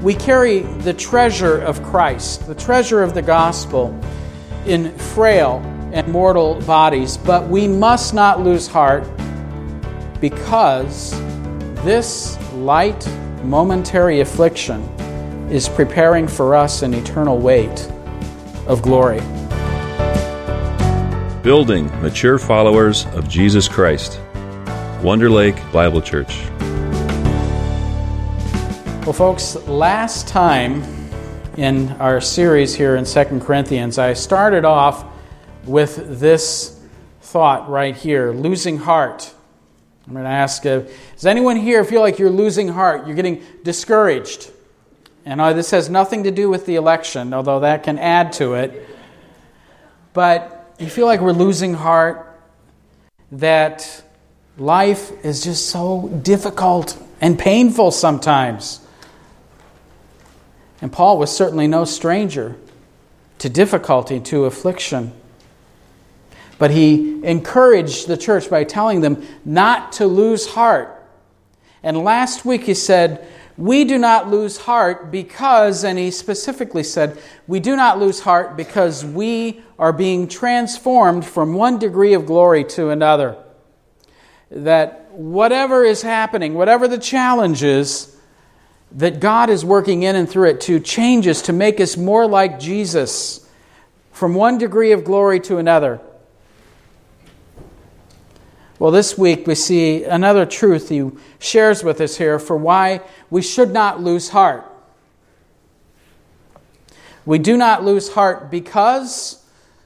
we carry the treasure of Christ, the treasure of the gospel, in frail and mortal bodies, but we must not lose heart because this light, momentary affliction is preparing for us an eternal weight of glory. Building mature followers of Jesus Christ. Wonder Lake Bible Church. Well, folks, last time in our series here in 2 Corinthians, I started off with this thought right here, losing heart. I'm going to ask, does anyone here feel like you're losing heart? You're getting discouraged? And this has nothing to do with the election, although that can add to it. But you feel like we're losing heart, that life is just so difficult and painful sometimes. And Paul was certainly no stranger to difficulty, to affliction. But he encouraged the church by telling them not to lose heart. And last week he said, we do not lose heart because, and he specifically said, we do not lose heart because we are being transformed from one degree of glory to another. That whatever is happening, whatever the challenge is, that God is working in and through it to change us, to make us more like Jesus, from one degree of glory to another. Well, this week we see another truth he shares with us here for why we should not lose heart. We do not lose heart because,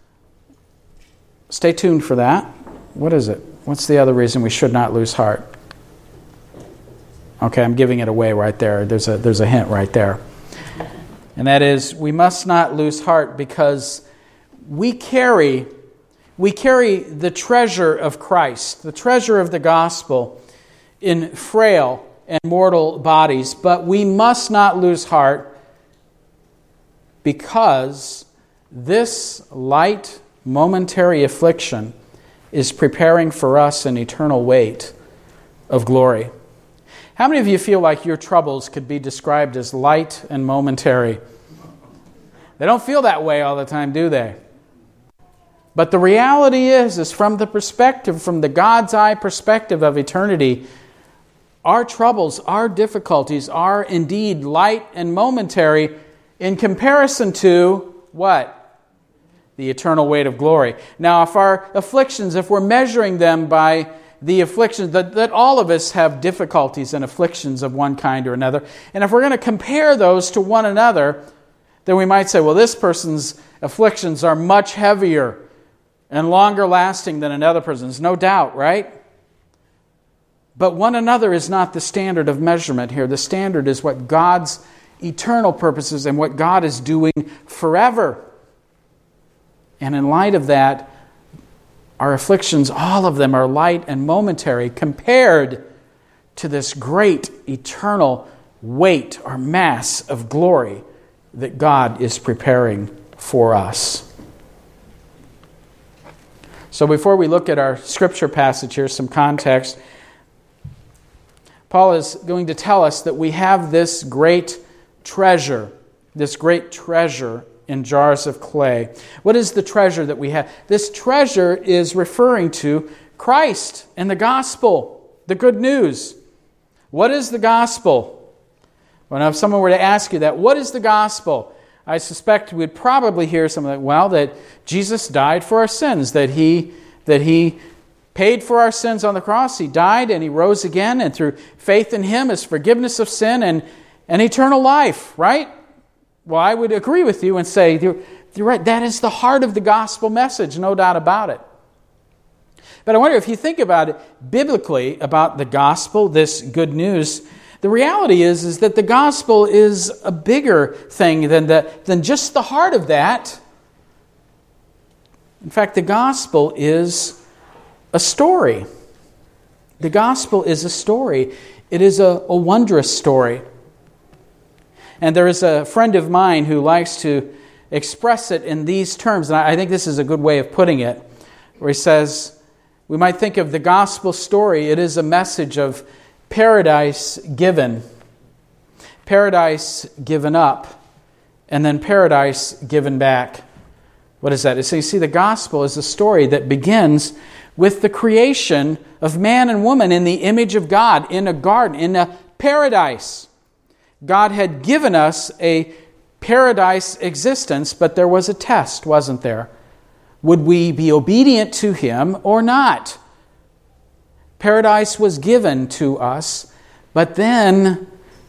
stay tuned for that. What is it? What's the other reason we should not lose heart? Okay, I'm giving it away right there. There's a hint right there. And that is, we must not lose heart because we carry the treasure of Christ, the treasure of the gospel, in frail and mortal bodies. But we must not lose heart because this light, momentary affliction is preparing for us an eternal weight of glory. How many of you feel like your troubles could be described as light and momentary? They don't feel that way all the time, do they? But the reality is from the God's eye perspective of eternity, our troubles, our difficulties are indeed light and momentary in comparison to what? The eternal weight of glory. Now, if our afflictions, if we're measuring them by the afflictions, that all of us have difficulties and afflictions of one kind or another, and if we're going to compare those to one another, then we might say, well, this person's afflictions are much heavier and longer lasting than another person's. No doubt, right? But one another is not the standard of measurement here. The standard is what God's eternal purposes and what God is doing forever. And in light of that, our afflictions, all of them are light and momentary compared to this great eternal weight or mass of glory that God is preparing for us. So before we look at our scripture passage here, some context, Paul is going to tell us that we have this great treasure in jars of clay. What is the treasure that we have? This treasure is referring to Christ and the gospel, the good news. What is the gospel? Well, now if someone were to ask you that, what is the gospel? I suspect we'd probably hear something like, well, that Jesus died for our sins, that he paid for our sins on the cross, He died and He rose again, and through faith in Him is forgiveness of sin and eternal life, right? Well, I would agree with you and say, you're right, that is the heart of the gospel message, no doubt about it. But I wonder if you think about it biblically, about the gospel, this good news, the reality is that the gospel is a bigger thing than just the heart of that. In fact, the gospel is a story. The gospel is a story. It is a wondrous story. And there is a friend of mine who likes to express it in these terms, and I think this is a good way of putting it, where he says, we might think of the gospel story, it is a message of paradise given. paradise given up, and then paradise given back. What is that? So you see, the gospel is a story that begins with the creation of man and woman in the image of God, in a garden, in a paradise. God had given us a paradise existence, but there was a test, wasn't there? Would we be obedient to Him or not? Paradise was given to us, but then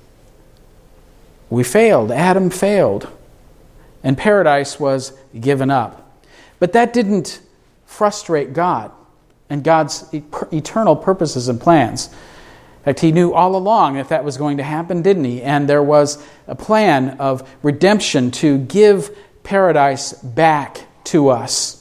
we failed. Adam failed, and paradise was given up. But that didn't frustrate God and God's eternal purposes and plans. In fact, He knew all along that was going to happen, didn't He? And there was a plan of redemption to give paradise back to us.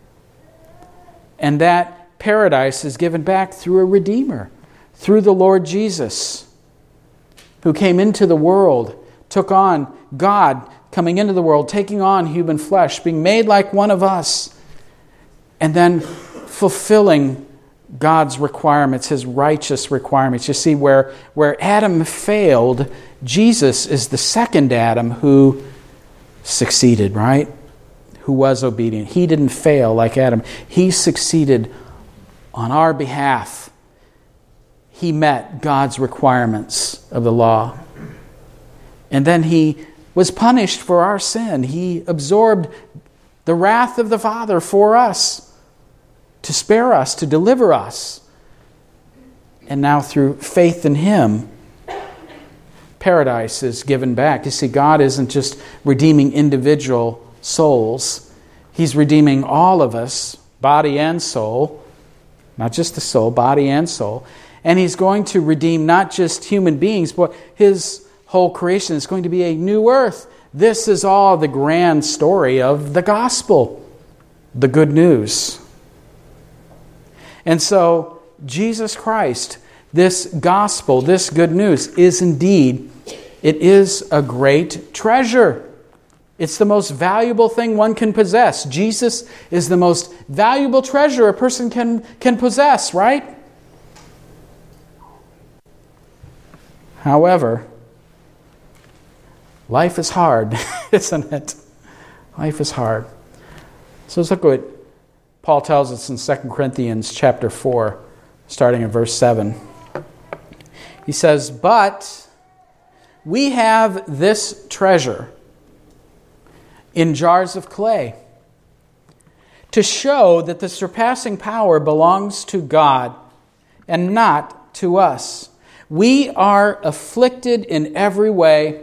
And that paradise is given back through a Redeemer, through the Lord Jesus, who came into the world, took on God coming into the world, taking on human flesh, being made like one of us, and then fulfilling God's requirements, His righteous requirements. You see, where Adam failed, Jesus is the second Adam who succeeded, right? Who was obedient. He didn't fail like Adam. He succeeded on our behalf. He met God's requirements of the law. And then He was punished for our sin. He absorbed the wrath of the Father for us, to spare us, to deliver us. And now through faith in Him, paradise is given back. You see, God isn't just redeeming individual souls. He's redeeming all of us, body and soul. Not just the soul, body and soul. And He's going to redeem not just human beings, but His whole creation is going to be a new earth. This is all the grand story of the gospel, the good news. And so, Jesus Christ, this gospel, this good news, is indeed, it is a great treasure. It's the most valuable thing one can possess. Jesus is the most valuable treasure a person can possess, right? However, life is hard, isn't it? Life is hard. So let's look at what Paul tells us in 2 Corinthians chapter 4, starting in verse 7. He says, "But we have this treasure in jars of clay, to show that the surpassing power belongs to God and not to us. We are afflicted in every way,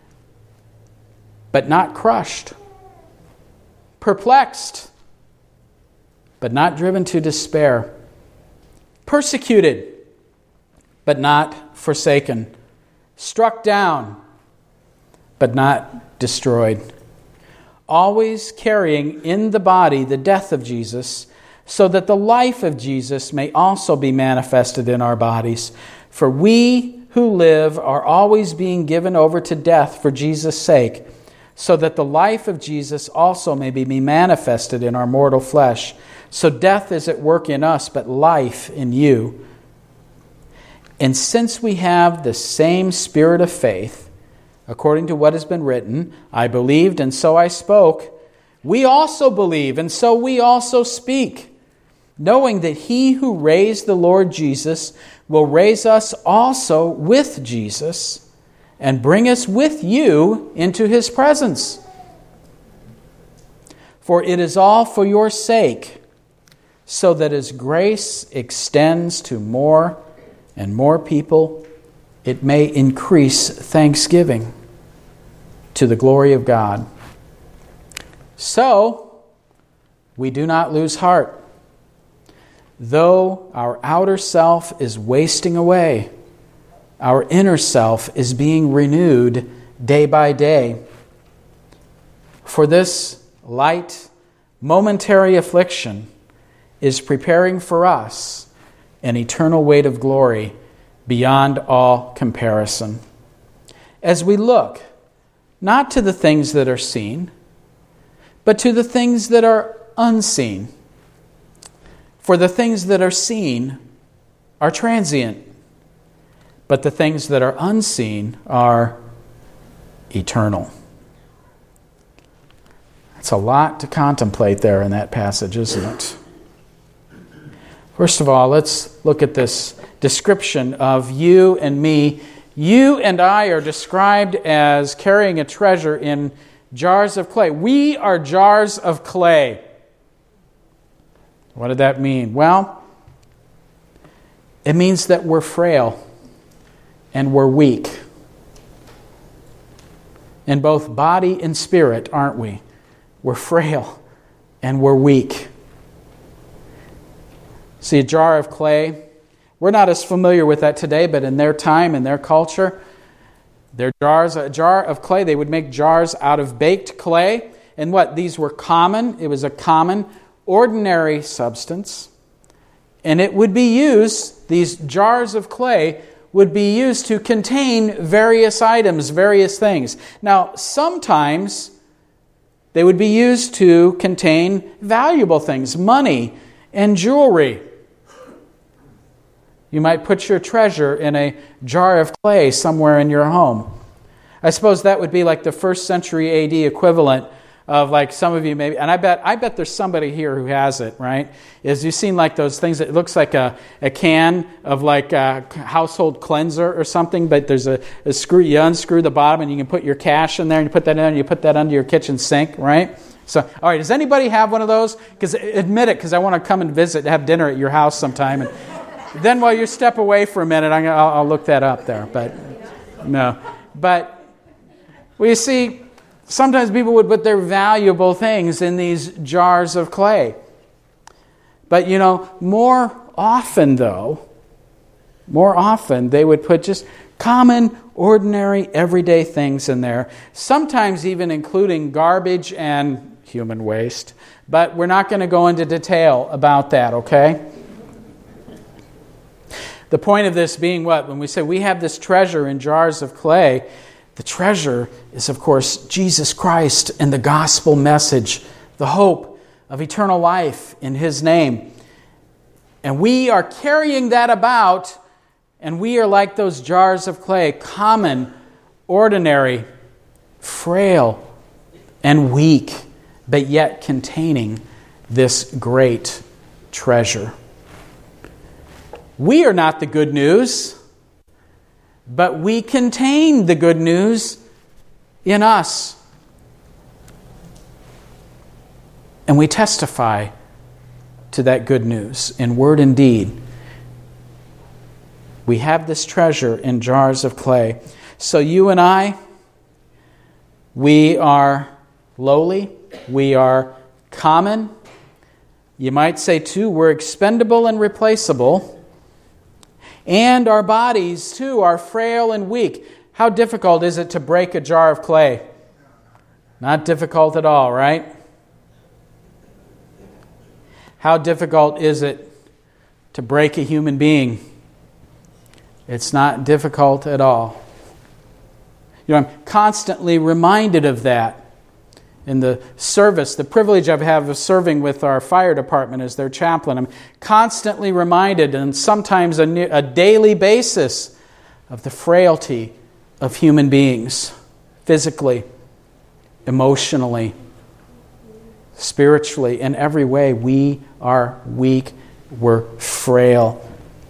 but not crushed, perplexed, but not driven to despair, persecuted, but not forsaken, struck down, but not destroyed, always carrying in the body the death of Jesus, so that the life of Jesus may also be manifested in our bodies. For we who live are always being given over to death for Jesus' sake, so that the life of Jesus also may be manifested in our mortal flesh. So death is at work in us, but life in you. And since we have the same spirit of faith, according to what has been written, I believed and so I spoke, we also believe and so we also speak, knowing that He who raised the Lord Jesus will raise us also with Jesus and bring us with you into His presence. For it is all for your sake, so that His grace extends to more and more people, it may increase thanksgiving to the glory of God. So, we do not lose heart. Though our outer self is wasting away, our inner self is being renewed day by day. For this light, momentary affliction is preparing for us an eternal weight of glory beyond all comparison. As we look, not to the things that are seen, but to the things that are unseen. For the things that are seen are transient, but the things that are unseen are eternal. It's a lot to contemplate there in that passage, isn't it? First of all, let's look at this description of you and me. You and I are described as carrying a treasure in jars of clay. We are jars of clay. What did that mean? Well, it means that we're frail and we're weak. In both body and spirit, aren't we? We're frail and we're weak. See, a jar of clay, we're not as familiar with that today, but in their time, in their culture, a jar of clay, they would make jars out of baked clay. And what? These were common. It was a common, ordinary substance. And it would be used, these jars of clay would be used to contain various items, various things. Now, sometimes they would be used to contain valuable things, money and jewelry. You might put your treasure in a jar of clay somewhere in your home. I suppose that would be like the first century AD equivalent of like some of you maybe, and I bet there's somebody here who has it, right? Is you've seen like those things that looks like a can of like a household cleanser or something, but there's a screw, you unscrew the bottom and you can put your cash in there and you put that in and you put that under your kitchen sink, right? So, all right, does anybody have one of those? Because admit it, because I want to come and visit, have dinner at your house sometime. And then while you step away for a minute, I'll look that up there. But no. But well, you see, sometimes people would put their valuable things in these jars of clay. But you know, more often they would put just common, ordinary, everyday things in there. Sometimes even including garbage and human waste. But we're not going to go into detail about that, okay? The point of this being what? When we say we have this treasure in jars of clay, the treasure is, of course, Jesus Christ and the gospel message, the hope of eternal life in His name. And we are carrying that about, and we are like those jars of clay, common, ordinary, frail, and weak, but yet containing this great treasure. We are not the good news, but we contain the good news in us. And we testify to that good news in word and deed. We have this treasure in jars of clay. So you and I, we are lowly, we are common. You might say too, we're expendable and replaceable. And our bodies, too, are frail and weak. How difficult is it to break a jar of clay? Not difficult at all, right? How difficult is it to break a human being? It's not difficult at all. You know, I'm constantly reminded of that in the service, the privilege I have of serving with our fire department as their chaplain. I'm constantly reminded, and sometimes a daily basis, of the frailty of human beings, physically, emotionally, spiritually, in every way. We are weak, we're frail.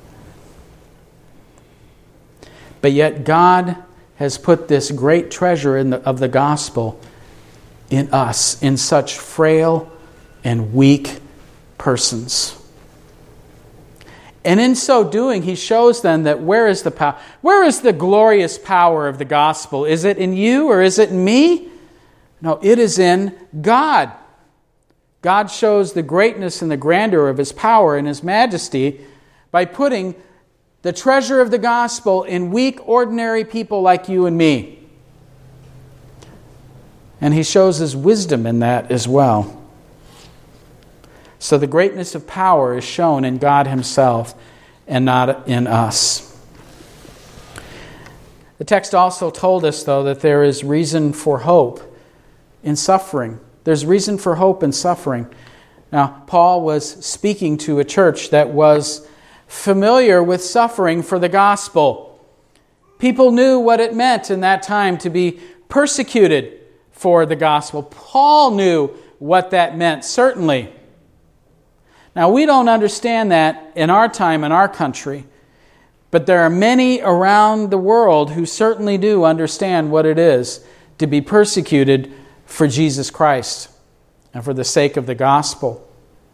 But yet God has put this great treasure of the gospel in us, in such frail and weak persons. And in so doing, He shows then that where is the power? Where is the glorious power of the gospel? Is it in you or is it in me? No, it is in God. God shows the greatness and the grandeur of His power and His majesty by putting the treasure of the gospel in weak, ordinary people like you and me. And He shows His wisdom in that as well. So the greatness of power is shown in God Himself and not in us. The text also told us, though, that there is reason for hope in suffering. There's reason for hope in suffering. Now, Paul was speaking to a church that was familiar with suffering for the gospel. People knew what it meant in that time to be persecuted for the gospel. Paul knew what that meant, certainly. Now, we don't understand that in our time, in our country, but there are many around the world who certainly do understand what it is to be persecuted for Jesus Christ and for the sake of the gospel.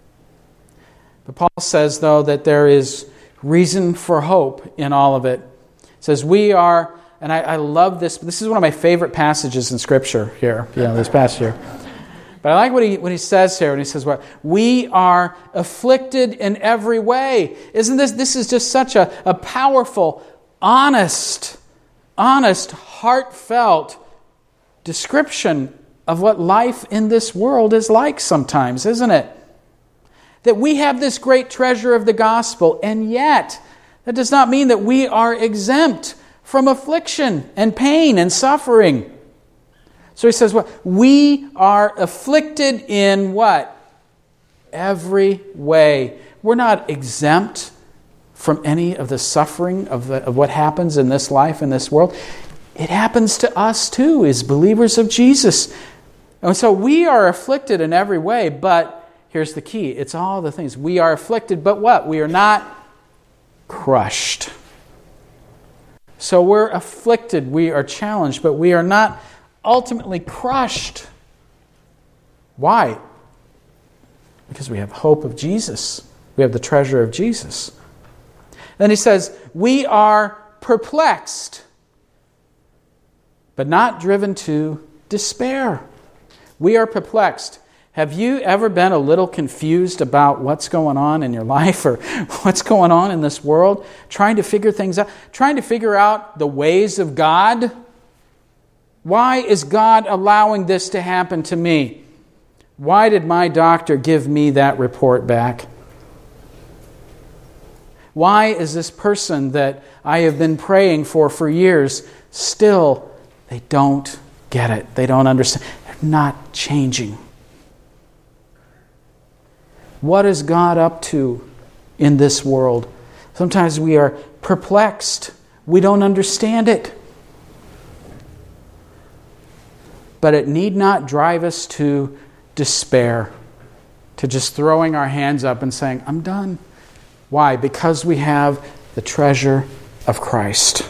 But Paul says, though, that there is reason for hope in all of it. He says, we are, and I love this. This is one of my favorite passages in Scripture here, this passage here. But I like what he says here, and he says, "What we are afflicted in every way." Isn't this is just such a powerful, honest, heartfelt description of what life in this world is like sometimes, isn't it? That we have this great treasure of the gospel, and yet that does not mean that we are exempt from affliction and pain and suffering. So he says, what? We are afflicted in what? Every way. We're not exempt from any of the suffering of what happens in this life, in this world. It happens to us too, as believers of Jesus. And so we are afflicted in every way, but here's the key. It's all the things. We are afflicted, but what? We are not crushed. So we're afflicted, we are challenged, but we are not ultimately crushed. Why? Because we have hope of Jesus. We have the treasure of Jesus. Then he says, we are perplexed, but not driven to despair. We are perplexed. Have you ever been a little confused about what's going on in your life or what's going on in this world? Trying to figure things out, trying to figure out the ways of God? Why is God allowing this to happen to me? Why did my doctor give me that report back? Why is this person that I have been praying for years still, they don't get it. They don't understand. They're not changing. What is God up to in this world? Sometimes we are perplexed. We don't understand it. But it need not drive us to despair, to just throwing our hands up and saying, I'm done. Why? Because we have the treasure of Christ.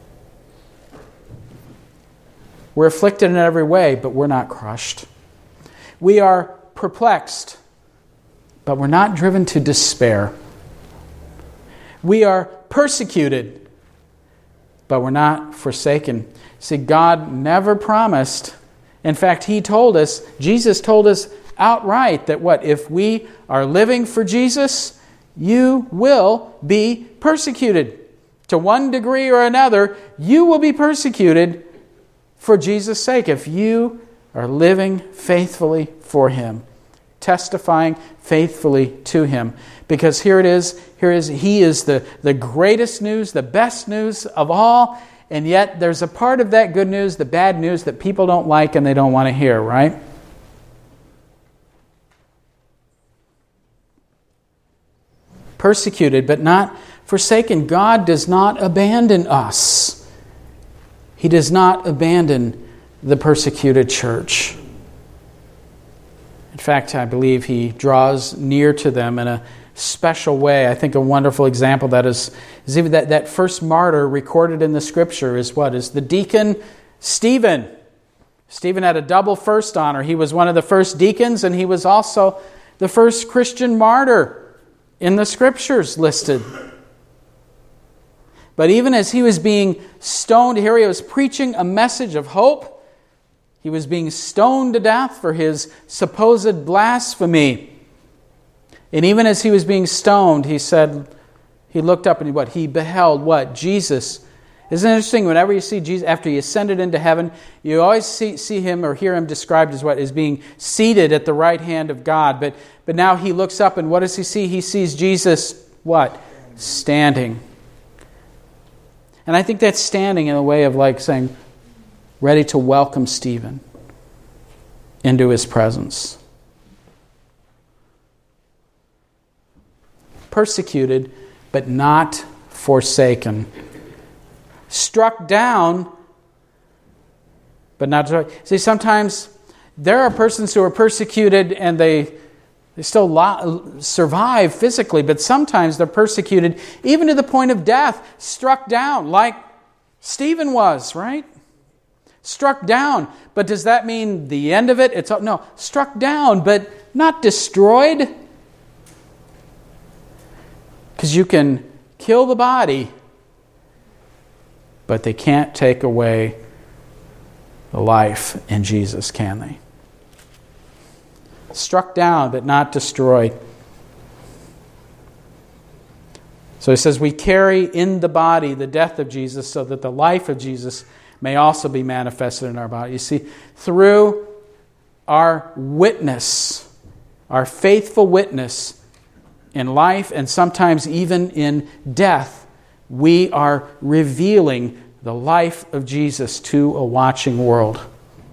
We're afflicted in every way, but we're not crushed. We are perplexed, but we're not driven to despair. We are persecuted, but we're not forsaken. See, God never promised. In fact, He told us, Jesus told us outright that what? If we are living for Jesus, you will be persecuted. To one degree or another, you will be persecuted for Jesus' sake if you are living faithfully for Him, testifying faithfully to Him. Because here it is, He is the greatest news, the best news of all. And yet there's a part of that good news, the bad news, that people don't like and they don't want to hear, right? Persecuted, but not forsaken. God does not abandon us. He does not abandon the persecuted church. In fact, I believe He draws near to them in a special way. I think a wonderful example that is even that first martyr recorded in the Scripture is what? Is the deacon Stephen. Stephen had a double first honor. He was one of the first deacons, and he was also the first Christian martyr in the Scriptures listed. But even as he was being stoned, here he was preaching a message of hope. He was being stoned to death for his supposed blasphemy. And even as he was being stoned, he said, he looked up and he beheld what? Jesus. Isn't it interesting? Whenever you see Jesus, after He ascended into heaven, you always see Him or hear Him described as what? As being seated at the right hand of God. But now He looks up and what does He see? He sees Jesus, what? Standing. And I think that's standing in a way of like saying, ready to welcome Stephen into His presence. Persecuted, but not forsaken. Struck down, but not destroyed. See, sometimes there are persons who are persecuted and they still survive physically, but sometimes they're persecuted even to the point of death, struck down, like Stephen was, right? Struck down. But does that mean the end of it? No, struck down, but not destroyed. Because you can kill the body, but they can't take away the life in Jesus, can they? Struck down, but not destroyed. So he says, we carry in the body the death of Jesus so that the life of Jesus may also be manifested in our body. You see, through our witness, our faithful witness in life and sometimes even in death, we are revealing the life of Jesus to a watching world.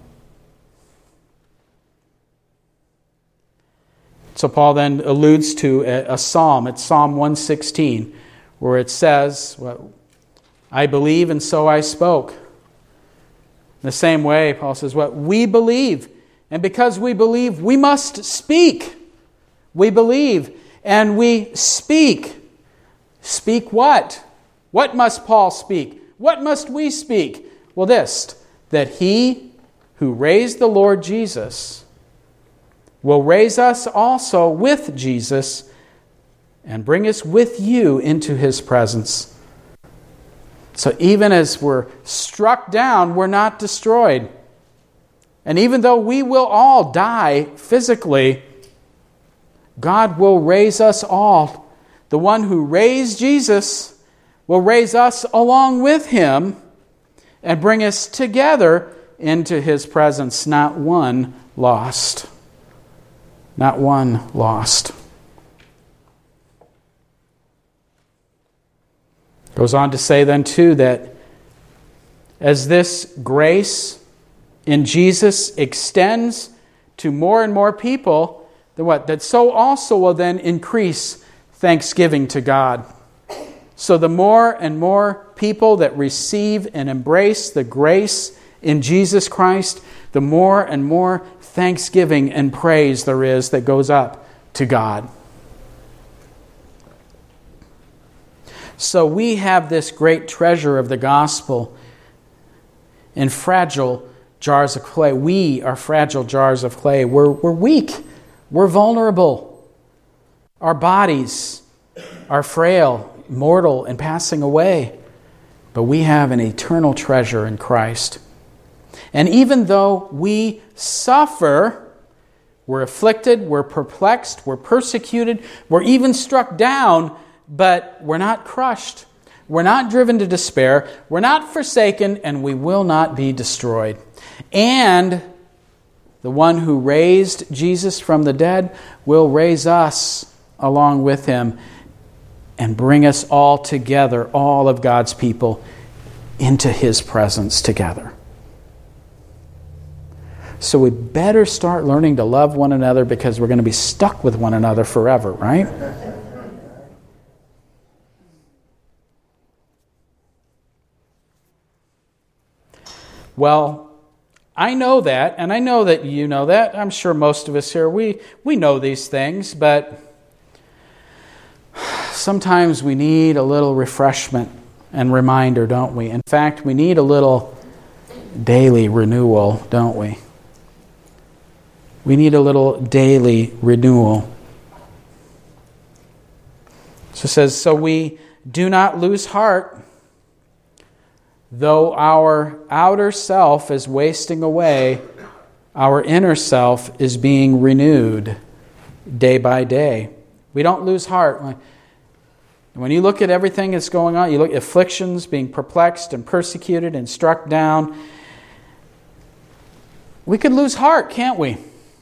So Paul then alludes to a psalm. It's Psalm 116, where it says, I believe and so I spoke. In the same way, Paul says, we believe, and because we believe, we must speak. We believe, and we speak. Speak what? What must Paul speak? What must we speak? Well, this, that he who raised the Lord Jesus will raise us also with Jesus and bring us with you into his presence. So even as we're struck down, we're not destroyed. And even though we will all die physically, God will raise us all. The one who raised Jesus will raise us along with him and bring us together into his presence, not one lost. Not one lost. Goes on to say then too that as this grace in Jesus extends to more and more people, that so also will then increase thanksgiving to God. So the more and more people that receive and embrace the grace in Jesus Christ, the more and more thanksgiving and praise there is that goes up to God. So we have this great treasure of the gospel in fragile jars of clay. We are fragile jars of clay. We're weak. We're vulnerable. Our bodies are frail, mortal, and passing away. But we have an eternal treasure in Christ. And even though we suffer, we're afflicted, we're perplexed, we're persecuted, we're even struck down, but we're not crushed. We're not driven to despair. We're not forsaken, and we will not be destroyed. And the one who raised Jesus from the dead will raise us along with him and bring us all together, all of God's people, into his presence together. So we better start learning to love one another because we're going to be stuck with one another forever, right? Well, I know that, and I know that you know that. I'm sure most of us here, we know these things, but sometimes we need a little refreshment and reminder, don't we? In fact, we need a little daily renewal, don't we? We need a little daily renewal. So it says, so we do not lose heart, though our outer self is wasting away, our inner self is being renewed day by day. We don't lose heart. When you look at everything that's going on, you look at afflictions, being perplexed and persecuted and struck down, we could lose heart, can't we?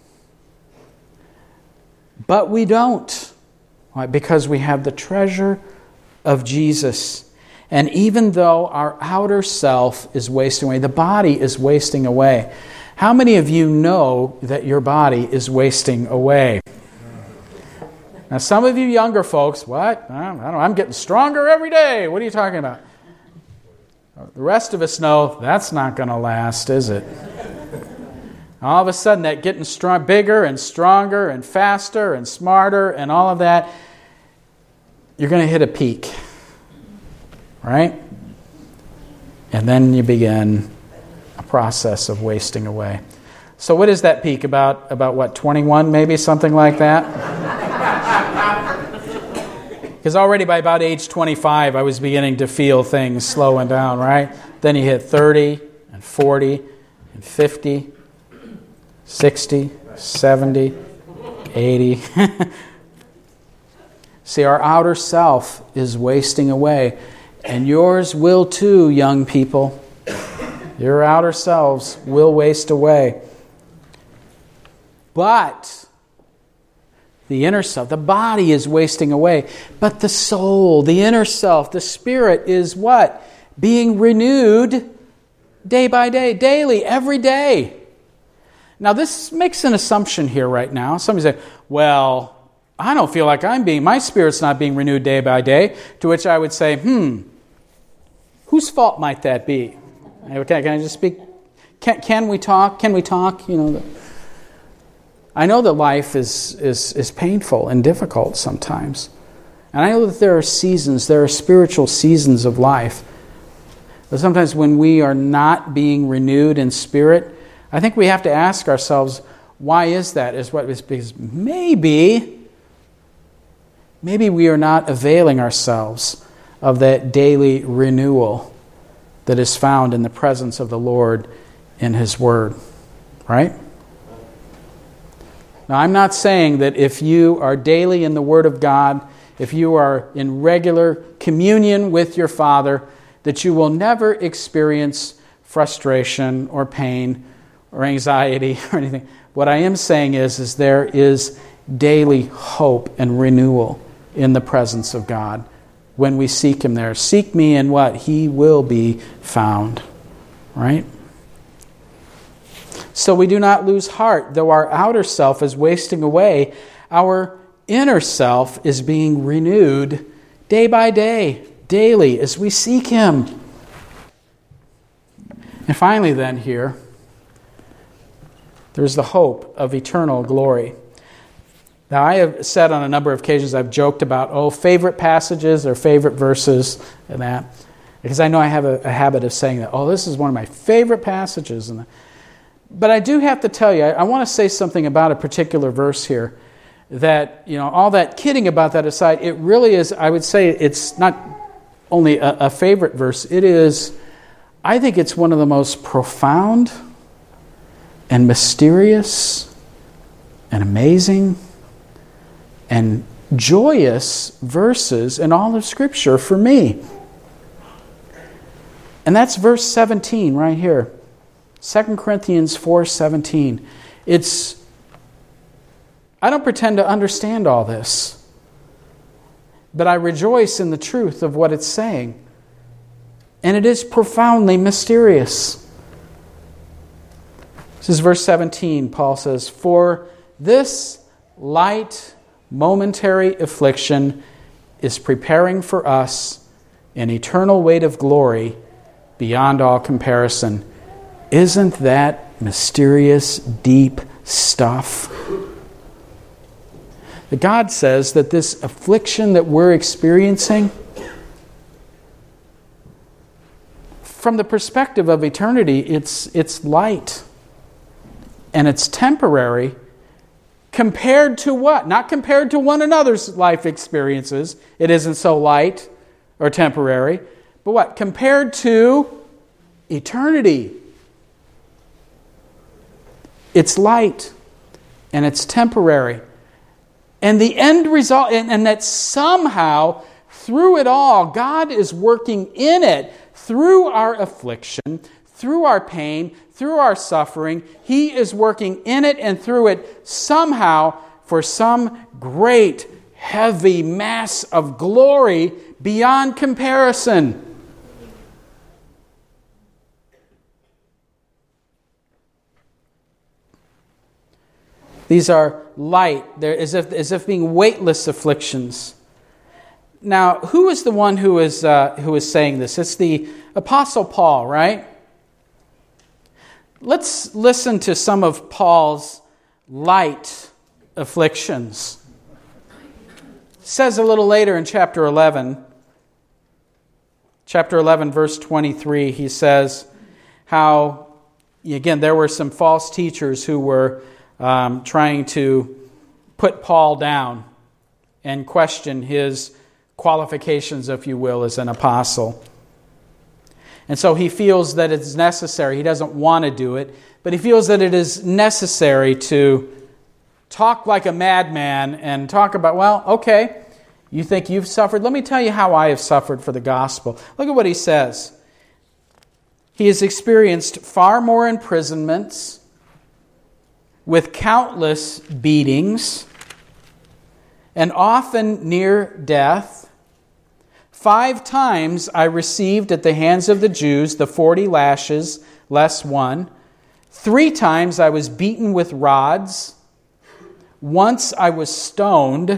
But we don't. Why? Because we have the treasure of Jesus. And even though our outer self is wasting away, the body is wasting away. How many of you know that your body is wasting away? Now, some of you younger folks, what? I don't know, I'm getting stronger every day. What are you talking about? The rest of us know that's not going to last, is it? All of a sudden, that getting bigger and stronger and faster and smarter and all of that, you're going to hit a peak, right? And then you begin a process of wasting away. So what is that peak? About what, 21 maybe, something like that? Because already by about age 25, I was beginning to feel things slowing down, right? Then you hit 30 and 40 and 50, 60, 70, 80. See, our outer self is wasting away. And yours will too, young people. Your outer selves will waste away. But the inner self, the body is wasting away. But the soul, the inner self, the spirit is what? Being renewed day by day, daily, every day. Now this makes an assumption here right now. Somebody say, well, I don't feel like my spirit's not being renewed day by day. To which I would say, whose fault might that be? Okay, can I just speak? Can we talk? Can we talk? I know that life is painful and difficult sometimes. And I know that there are seasons, there are spiritual seasons of life. But sometimes when we are not being renewed in spirit, I think we have to ask ourselves, why is that? Because maybe we are not availing ourselves of that daily renewal that is found in the presence of the Lord in His Word. Right? Now, I'm not saying that if you are daily in the Word of God, if you are in regular communion with your Father, that you will never experience frustration or pain or anxiety or anything. What I am saying is there is daily hope and renewal in the presence of God when we seek Him there. Seek me and what? He will be found. Right? So we do not lose heart. Though our outer self is wasting away, our inner self is being renewed day by day, daily, as we seek Him. And finally then here, there's the hope of eternal glory. Now I have said on a number of occasions, I've joked about, favorite passages or favorite verses and that. Because I know I have a habit of saying that, this is one of my favorite passages. But I do have to tell you, I want to say something about a particular verse here. That, all that kidding about that aside, it really is, I would say it's not only a favorite verse. It is, I think it's one of the most profound and mysterious and amazing and joyous verses in all of Scripture for me. And that's verse 17 right here. 2 Corinthians 4:17. I don't pretend to understand all this, but I rejoice in the truth of what it's saying. And it is profoundly mysterious. This is verse 17. Paul says, "For this light momentary affliction is preparing for us an eternal weight of glory beyond all comparison." Isn't that mysterious, deep stuff? That God says that this affliction that we're experiencing, from the perspective of eternity, it's light. And it's temporary compared to what? Not compared to one another's life experiences. It isn't so light or temporary. But what? Compared to eternity. It's light and it's temporary. And the end result, and that somehow, through it all, God is working in it, through our affliction, through our pain, through our suffering. He is working in it and through it somehow for some great, heavy mass of glory beyond comparison. These are light. They're as if being weightless afflictions. Now, who is the one who is saying this? It's the Apostle Paul, right? Let's listen to some of Paul's light afflictions. It says a little later in chapter 11, verse 23, he says how, again, there were some false teachers who were trying to put Paul down and question his qualifications, if you will, as an apostle. And so he feels that it's necessary. He doesn't want to do it, but he feels that it is necessary to talk like a madman and talk about, well, okay, you think you've suffered? Let me tell you how I have suffered for the gospel. Look at what he says. He has experienced far more imprisonments with countless beatings and often near death. 5 times I received at the hands of the Jews the 40 lashes less one. 3 times I was beaten with rods. Once I was stoned.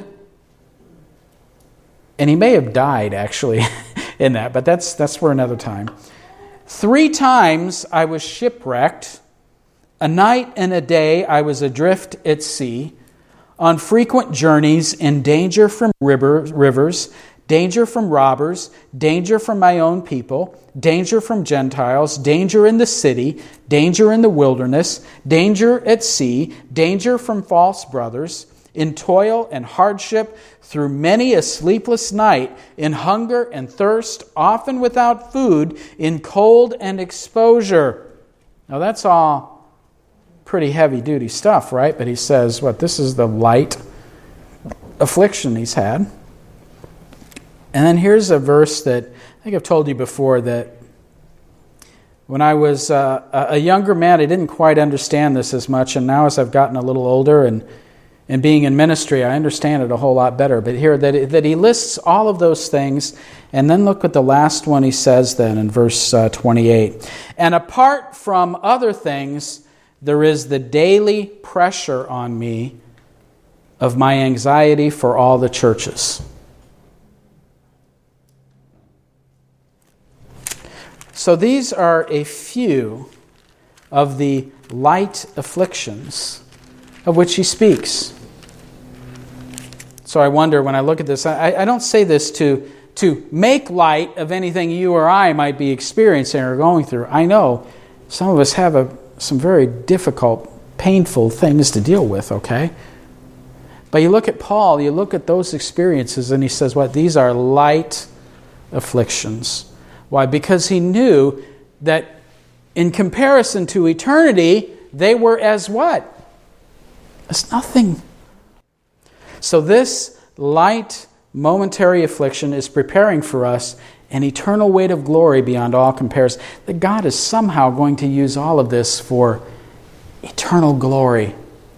And he may have died, actually, in that, but that's for another time. 3 times I was shipwrecked. A night and a day I was adrift at sea, on frequent journeys in danger from rivers, danger from robbers, danger from my own people, danger from Gentiles, danger in the city, danger in the wilderness, danger at sea, danger from false brothers, in toil and hardship, through many a sleepless night, in hunger and thirst, often without food, in cold and exposure. Now that's all pretty heavy-duty stuff, right? But he says, this is the light affliction he's had. And then here's a verse that I think I've told you before, that when I was a younger man, I didn't quite understand this as much, and now as I've gotten a little older and being in ministry, I understand it a whole lot better. But here, that he lists all of those things, and then look at the last one he says then in verse 28. And apart from other things, there is the daily pressure on me of my anxiety for all the churches. So these are a few of the light afflictions of which he speaks. So I wonder, when I look at this, I don't say this to make light of anything you or I might be experiencing or going through. I know some of us have some very difficult, painful things to deal with, okay? But you look at Paul, you look at those experiences, and he says, these are light afflictions. Why? Because he knew that in comparison to eternity, they were as what? As nothing. So this light, momentary affliction is preparing for us an eternal weight of glory beyond all comparison. That God is somehow going to use all of this for eternal glory.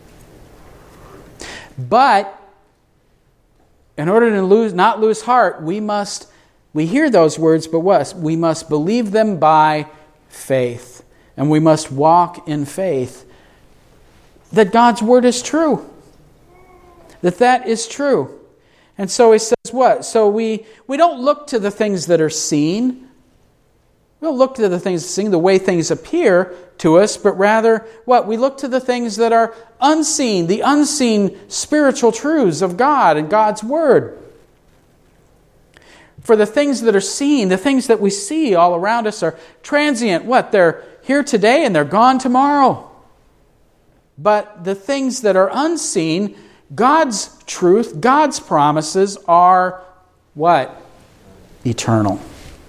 But in order to not lose heart, we hear those words, but what? We must believe them by faith. And we must walk in faith that God's word is true. That is true. And so he says what? So we don't look to the things that are seen. We don't look to the things seen, the way things appear to us, but rather what? We look to the things that are unseen, the unseen spiritual truths of God and God's word. For the things that are seen, the things that we see all around us are transient. What? They're here today and they're gone tomorrow. But the things that are unseen, God's truth, God's promises are what? Eternal.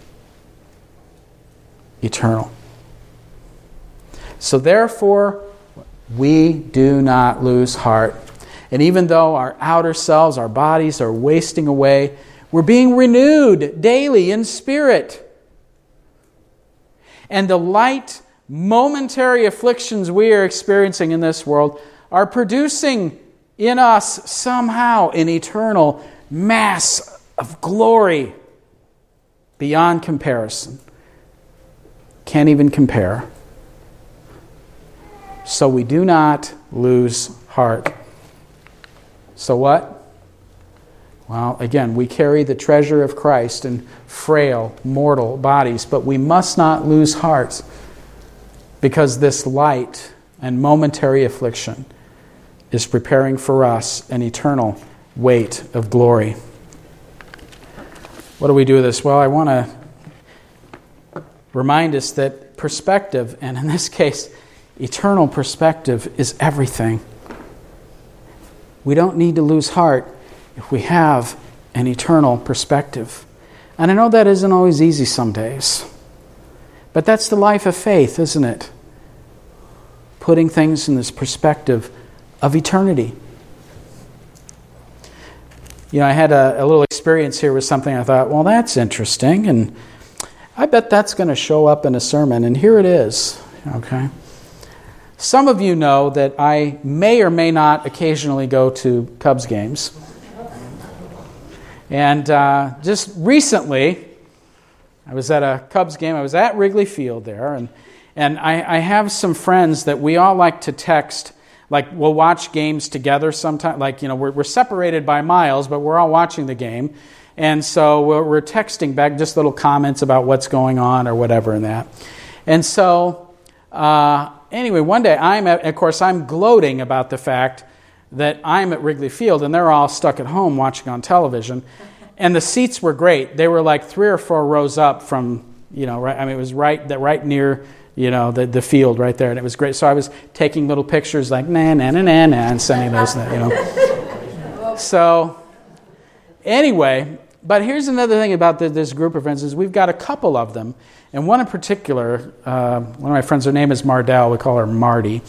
Eternal. So therefore, we do not lose heart. And even though our outer selves, our bodies are wasting away, we're being renewed daily in spirit. And the light, momentary afflictions we are experiencing in this world are producing in us somehow an eternal mass of glory beyond comparison. Can't even compare. So we do not lose heart. So what? Well, again, we carry the treasure of Christ in frail, mortal bodies, but we must not lose heart, because this light and momentary affliction is preparing for us an eternal weight of glory. What do we do with this? Well, I want to remind us that perspective, and in this case, eternal perspective, is everything. We don't need to lose heart if we have an eternal perspective. And I know that isn't always easy some days, but that's the life of faith, isn't it? Putting things in this perspective of eternity. I had a little experience here with something. I thought, well, that's interesting, and I bet that's going to show up in a sermon, and here it is. Okay. Some of you know that I may or may not occasionally go to Cubs games. And just recently, I was at a Cubs game. I was at Wrigley Field there, and I have some friends that we all like to text. Like, we'll watch games together sometime. Like, we're separated by miles, but we're all watching the game. And so we're texting back just little comments about what's going on or whatever in that. And so, anyway, one day I'm gloating about the fact that I'm at Wrigley Field and they're all stuck at home watching on television. And the seats were great. They were like 3 or 4 rows up from, right, it was right near, the field right there, and it was great. So I was taking little pictures like, na, na, na, na, na, and sending those, So, anyway, but here's another thing about this group of friends is we've got a couple of them, and one in particular, one of my friends, her name is Mardell, we call her Marty,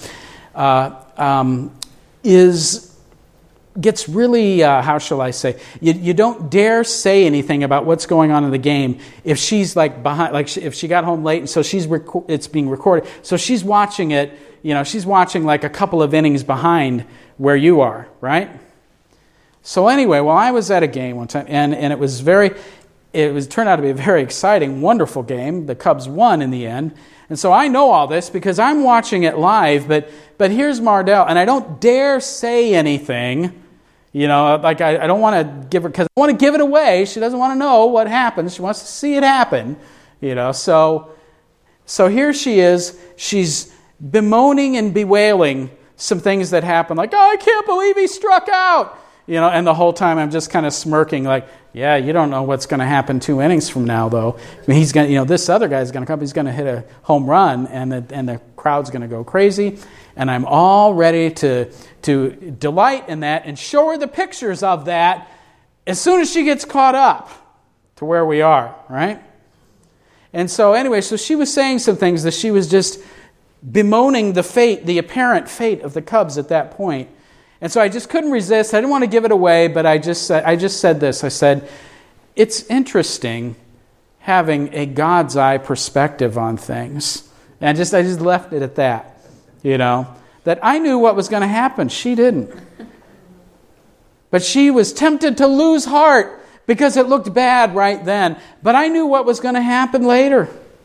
gets really, how shall I say, you don't dare say anything about what's going on in the game if she's like behind, like if she got home late, and so it's being recorded. So she's watching it, she's watching like a couple of innings behind where you are, right? So anyway, well, I was at a game one time, and it turned out to be a very exciting, wonderful game. The Cubs won in the end. And so I know all this because I'm watching it live, but here's Mardell, and I don't dare say anything, like I don't want to give her, because I want to give it away. She doesn't want to know what happens. She wants to see it happen, So here she is. She's bemoaning and bewailing some things that happen, like, oh, I can't believe he struck out, and the whole time I'm just kind of smirking, like, yeah, you don't know what's going to happen 2 innings from now, though. I mean, he's going to, this other guy's going to come. He's going to hit a home run, and the crowd's going to go crazy. And I'm all ready to delight in that and show her the pictures of that as soon as she gets caught up to where we are, right? And so anyway, so she was saying some things that she was just bemoaning the apparent fate of the Cubs at that point. And so I just couldn't resist. I didn't want to give it away, but I just said this. I said, it's interesting having a God's eye perspective on things. And I just left it at that, that I knew what was going to happen. She didn't. But she was tempted to lose heart because it looked bad right then. But I knew what was going to happen later.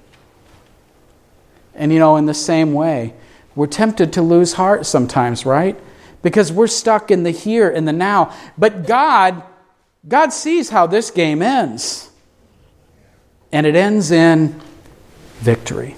And, in the same way, we're tempted to lose heart sometimes, right? Because we're stuck in the here and the now. But God sees how this game ends. And it ends in victory.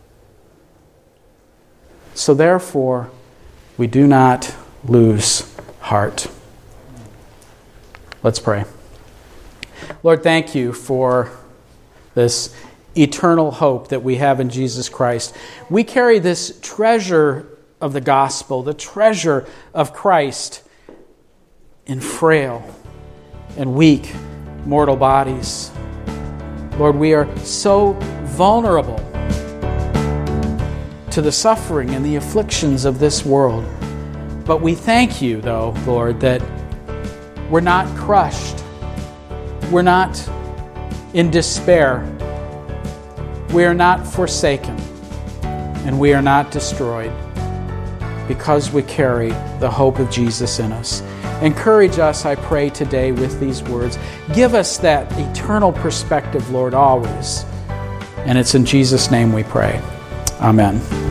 So therefore, we do not lose heart. Let's pray. Lord, thank you for this eternal hope that we have in Jesus Christ. We carry this treasure of the gospel, the treasure of Christ, in frail and weak mortal bodies. Lord, we are so vulnerable to the suffering and the afflictions of this world. But we thank you, though, Lord, that we're not crushed. We're not in despair. We are not forsaken. And we are not destroyed, because we carry the hope of Jesus in us. Encourage us, I pray, today with these words. Give us that eternal perspective, Lord, always. And it's in Jesus' name we pray. Amen.